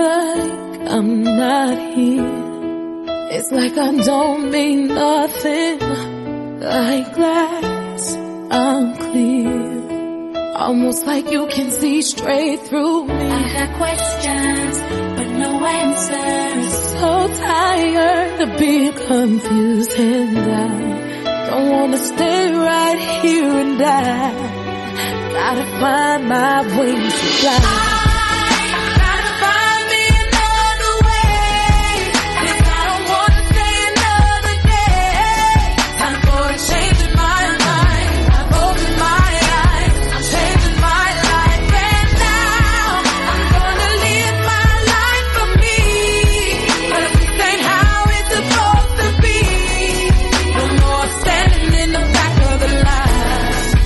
like I'm not here. It's like I don't mean nothing. Like glass, I'm clear. Almost like you can see straight through me. I got questions, but no answers. So tired of being confused, and I don't wanna stay right here and die. Gotta find my wings to fly.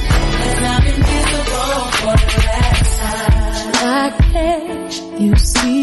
You see